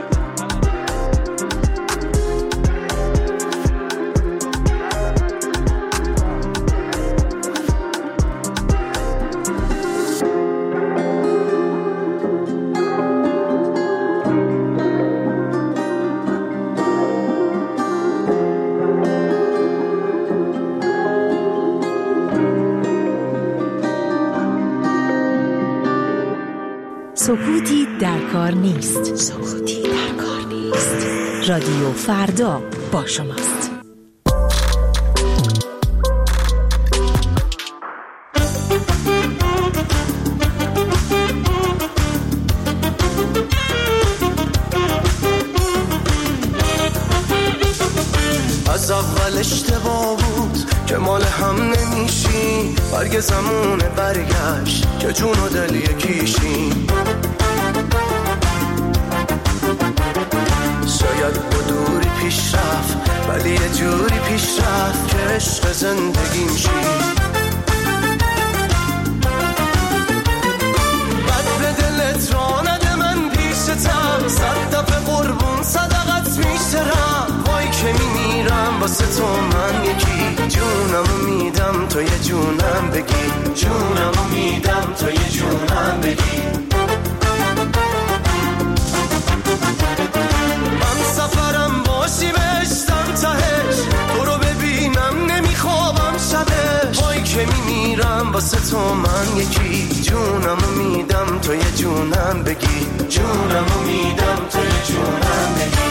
سکوتی در کار نیست. سکوتی در کار نیست. رادیو فردا با شماست. از اول اشتباه بود که مال هم نمیشی، برگ زمونه برگشت که جون و دل یکیشیم. شاید با دوری پیش رفت ولی یه جوری پیش رفت که عشق زندگیم شی. بد به دلت را نده من پیشتم، صد دفعه قربون صدقت میشترم. وای که میمیرم واسه تو من یکی، جونمو میدم تو یه جونم بگی، جونمو میدم تو یه جونم بگی. من سفرم باشی بشتم تهش، تو رو ببینم نمیخوابم شبش. وای که میمیرم واسه تو من یکی، جونمو میدم تو یه جونم بگی، جونمو میدم تو یه جونم بگی.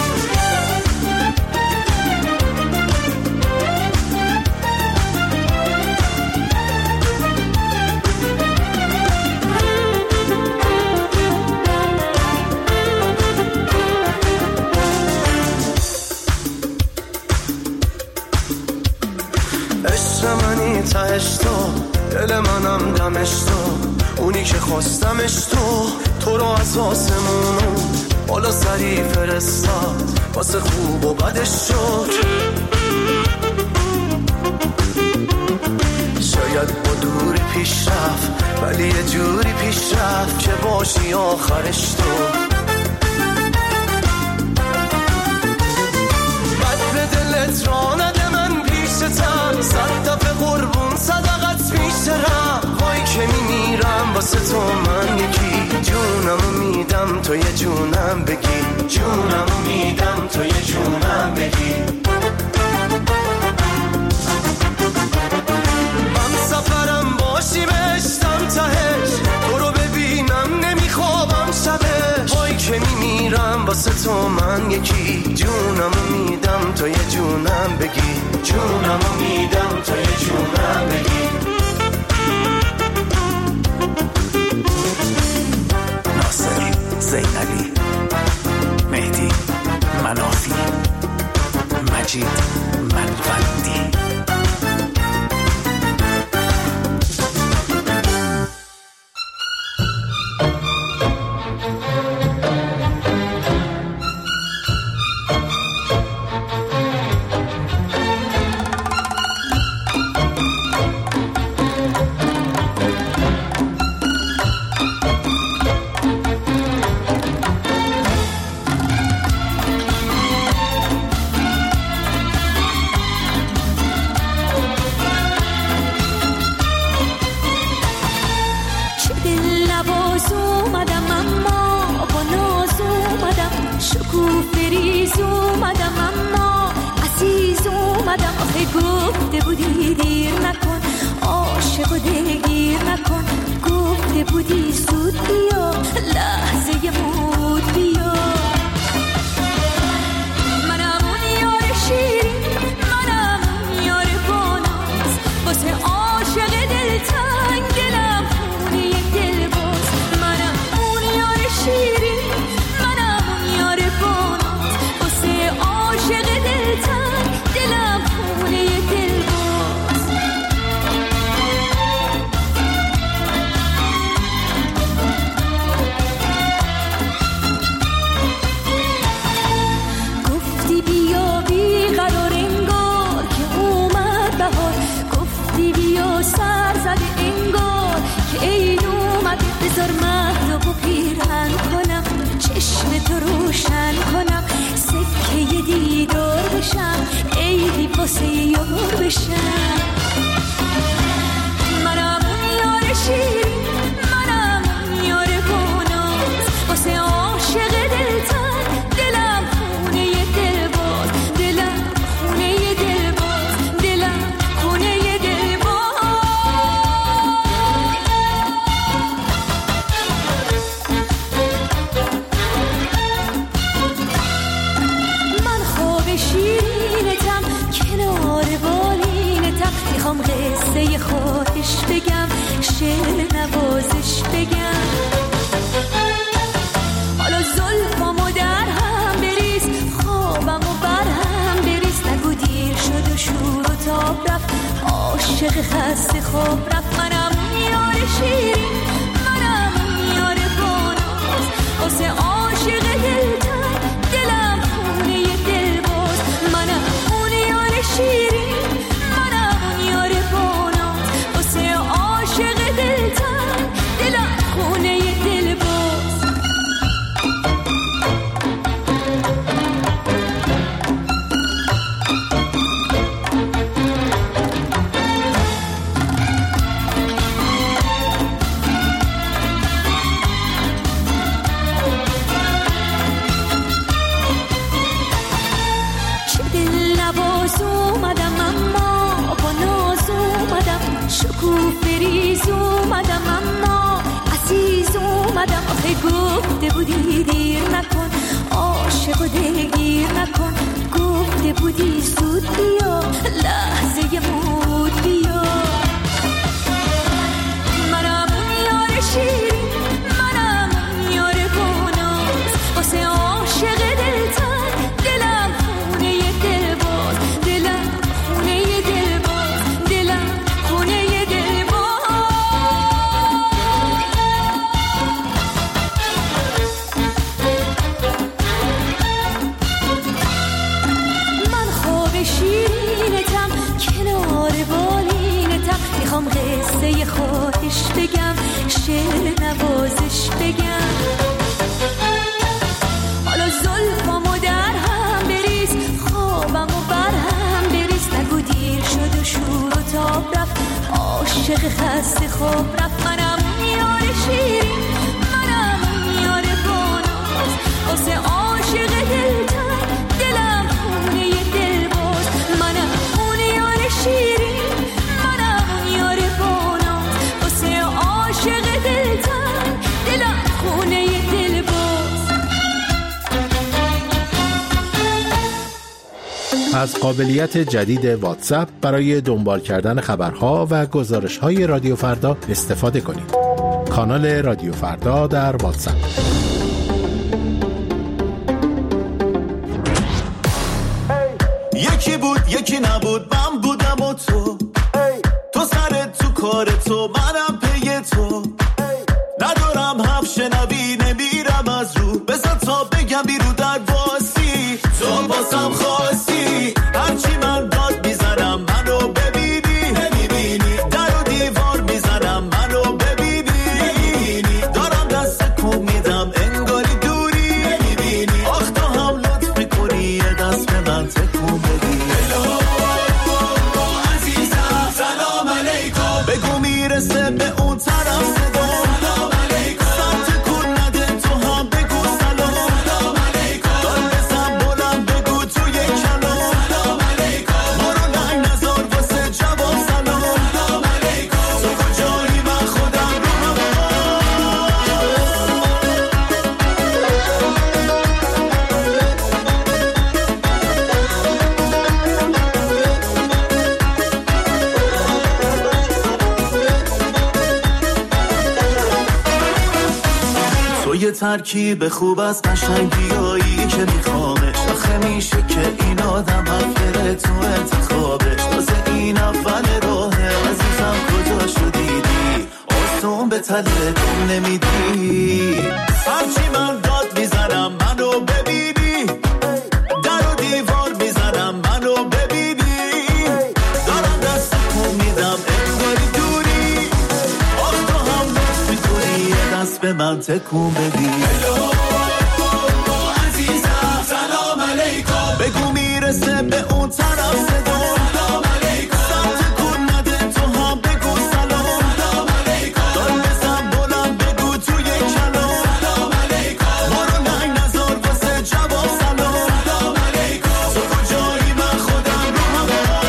تهش تو، دل منم دمش تو، اونی که خواستمش تو. تو رو از آسمونو بالا سری فرستاد، واسه خوب و بدش شد. شاید با دوری پیش رفت ولی یه جوری پیش رفت که باشی آخرش تو. بد به دلت را نده من پیشتم، صد دفعه قربون صدقت میشترم. وای که میمیرم واسه تو من یکی، جونمو میدم تو یه جونم بگی، جونمو میدم تو یه جونم بگی. من سفرم باشی بشتم تهش، تو رو ببینم نمیخوابم شبش. وای که میمیرم واسه تو من یکی، جونمو میدم تو یه جونم بگی، جونمو میدم تو یه جونم بگی. ناصر، زینالی، مهدی، منافی، مجید، منوندی. بودی زود بیا لحظه مود بیا منم اون یار شیرین منم اون یار باناز واسه عاشق دلتنگ دلم خونه دل باز منم اون یار شیرین منم اون یار باناز واسه عاشق دلتنگ دلم خونه دل باز گفتی بیا بی قرار انگار که اومد بهار گفتی بیا سر زده انگار که عید اومد بذار مهدو پیرهن کنم چشم تو روشن کنم سکه دیدار بشم عیدی واسه یار بشم منم اون یار شیرین منم اون یار باناز واسه عاشق دلتنگ دلم خونه دل باز دلم خونه دل باز دلم خونه دل من خواب شیرینتم کنار بالینتم میخوام قصه خواهش بگم شعر نوازش بگم حالا زلفامو در هم بریز خوابمو بر هم بریز نگو دیر شد و شور و تاب رفت عاشق خسته خواب رفت منم یار شیرین منم یار باناز واسه عاشق دلتنگ دلم خونه دل باز منم اون یار شیرین منم اون یار باناز واسه عاشق دلتنگ دلم خونه دل باز چه دل نواز اومدم اما با ناز اومدم شکوفه ریز اومدم اما عزیز اومدم آخه گفته بودی دیر نکن عاشق و دلگیر نکن گفته بودی زود بیا لحظه مود بیا منم اون یار شیرین منم اون یار باناز واسه عاشق دلتنگ دلم خونه دل باز دلم خونه دل باز دلم خونه دل باز من خواب شیرینتم کنار بالینتم میخوام قصه خواهش بگم شعر نوازش بگم حالا زلفامو در هم بریز خوابمو بر هم بریز نگو دیر شد و شور و تاب رفت عاشق خسته خواب رفت منم یار شیرین منم یار باناز واسه عاشق دلتنگ دلم خونه دل باز منم اون یار شیرین منم یار باناز واسه عاشق دلتنگ دلم خونه دل باز از قابلیت جدید واتساپ برای دنبال کردن خبرها و گزارش‌های رادیو فردا استفاده کنید. کانال رادیو فردا در واتساپ. یکی بود یکی نبود من بودم و تو تو سرت تو کار تو منم پی تو ندارم حرف شنوی نمیرم از رو بزن تا بگم بیرو در واسی تو بازم خواستی هرچی من داد میزنم منو ببینی نمیبینی در و دیوار میزنم منو ببینی دارم دست کن میدم انگاری دوری نمیبینی آخ تو هم لطف میکنی یه دست به من تکون بدی ترکیب خوب از قشنگیایی که میخوامش. آخه میشه که این آدم هم بره تو انتخابش. تازه این اول راهه عزیزم کجا شدیدی آسون به تله کن نمیدی. هرچی من داد میزنم منو ببینی در و دیوار میزنم منو ببینی دارم دست کن میدم انگاری دوری آخ تو هم لطف میکنی یه دست به من تکون بدی. عزیزم سلام علیکم بگو میرسه به اون طرف صدا. سلام علیکم سمت کن نده تو هم بگو سلام. سلام علیکم دار بزن بلند بگو توی کلام. سلام علیکم برو ننگ نزار واسه جواب سلام. سلام علیکم تو کجایی من خودم رو هوا.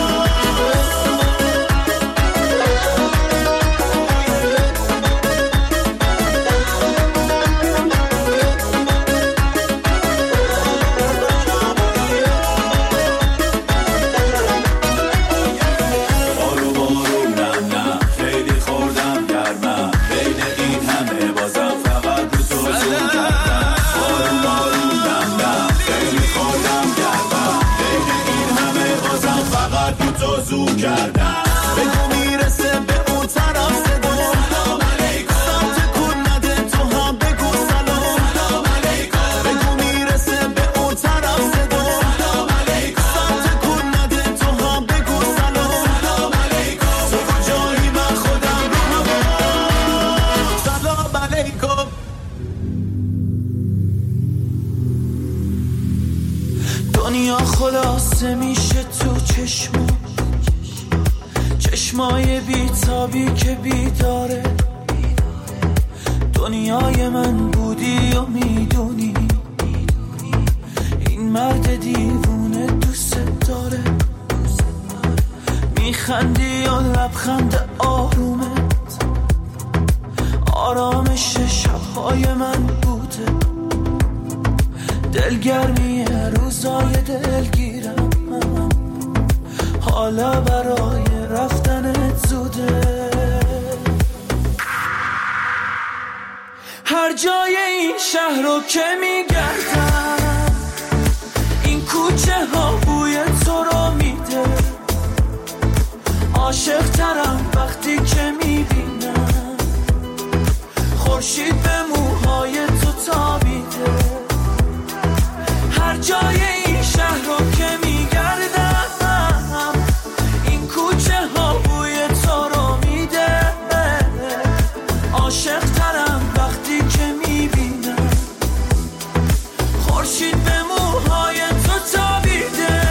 بگو میرسه به اون طرف صدا. سلام علیکم سمت کن نده تو هم بگو سلام. سلام علیکم بگو میرسه به اون طرف صدا. سلام علیکم سمت کن نده تو هم بگو سلام. سلام علیکم تو کجایی من خودم رو هوا. سلام علیکم. دنیا خلاصه میشه تو چشم چشمای بیتابی که بیداره. دنیای من بودی و میدونی این مرد دیوونه دوست داره. میخندی و لبخند آرومت آرامش شبهای من بوده. دلگرمی روزای دلگیرم حالا برای رفتنت زوده. هر جای این شهر رو که میگردم این کوچه ها بوی تو رو میده. عاشق ترم وقتی که میبینم خورشید به موهای تو تابیده. هر جای این شهر رو که میگردم این کوچه ها بوی تو رو میده. عاشق ترم وقتی که میبینم خورشید به موهای تو تابیده.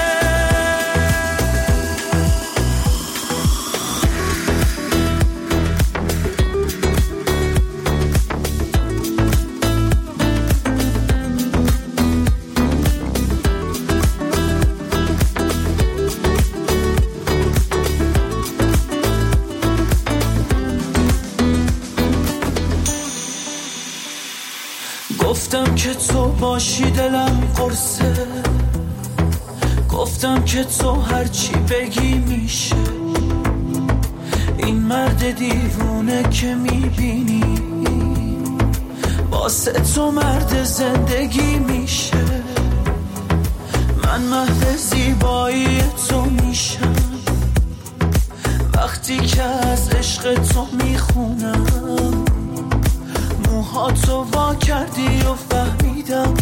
گفتم که تو باشی دلم قرصه. گفتم که تو هرچی بگی میشه. این مرد دیوونه که میبینی واسه تو مرد زندگی میشه. من محو زیبایی تو میشم وقتی که از عشق تو میخونم. موهاتو وا کردی و فهمیدم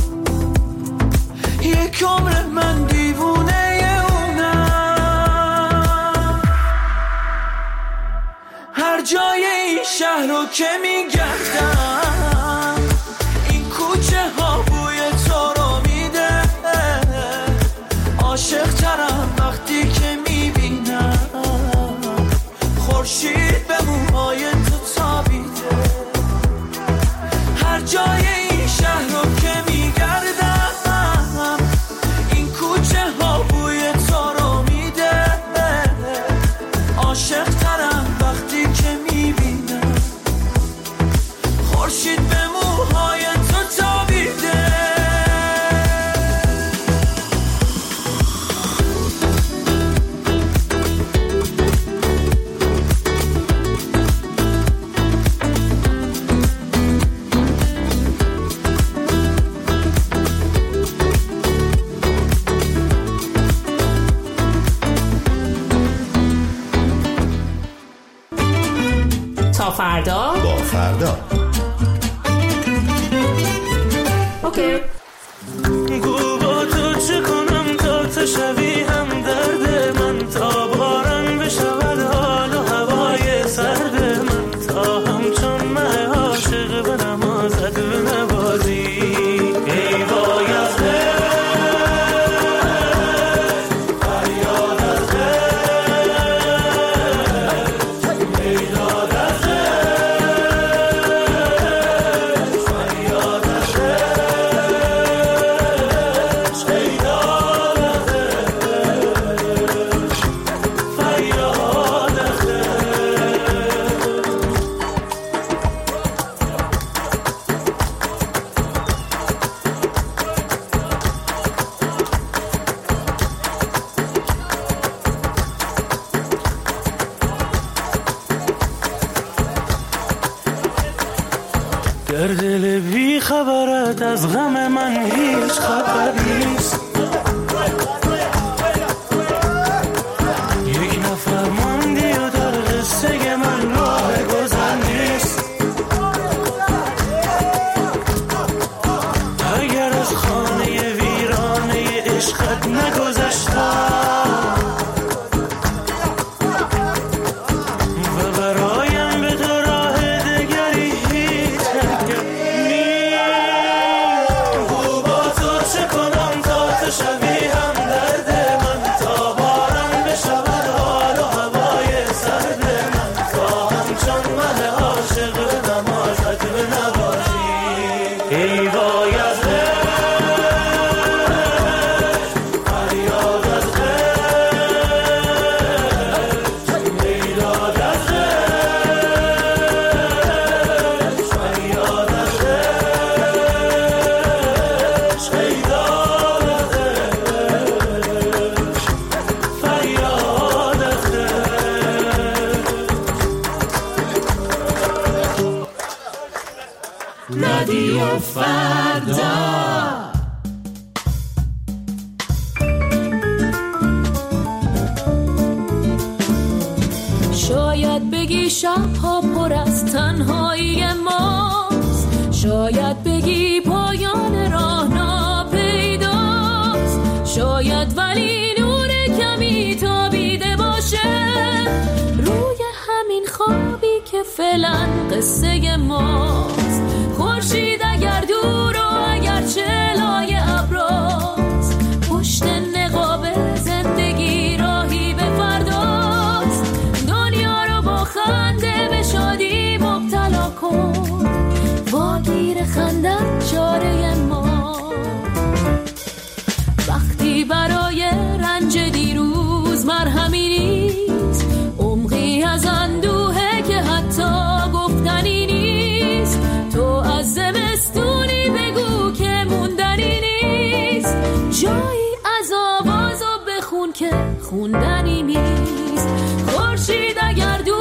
یک عمر من دیوونه اونم. هر جای این شهر رو که میگردم این کوچه ها بوی تو رو میده. عاشق ترم وقتی که میبینم خورشید به موهای تو تابیده. هر جای این شهر رو که میگردم این کوچه ها بوی تو رو میده. عاشق ترم وقتی که میبینم فردا با فردا. اوکی. گو با تو چه کنم تا تو شوی هم درد من، تا بارم بشود حال و هوای سرد من، تا همچون مه عاشق به نمازت بنوازی. ای وای از فریاد از میداد از فریاد از در دل بی خبرت از غم من هیچ خبر نیست. یک نفر ماندی و در قصه من راه گذر نیست. اگر از خانه ویرانه عشقت نگذشتم و برایم به تو راه دگری هیچ گو با تو چه کنم تا تو شوی هم درد من، تا بارم بشود حال و هوای سرد من، تا همچون مه عاشق به نمازت بنوازی. ای وای از فریاد از میداد از فریاد از میداد از فریاد از رادیو فردا. شاید بگی شبها پر از تنهایی ماست، شاید بگی پایان راه ناپیداست، شاید ولی نور کمی تابیده باشه روی همین خوابی که فعلا قصه ماست. خورشید اگر دور و اگر چلای ابراست، پشت نقاب زندگی راهی به فرداست. دنیا رو با خنده به شادی مبتلا کن، واگیر خندت چاره ما. وقتی برای رنج دیروز مرهمی نیست، عمقی از اندوهه که حتی گفتنی نیست، تو از زمستونی بگو که موندنی نیست، جایی از آواز و بخون که خوندنی نیست. خورشید اگر دو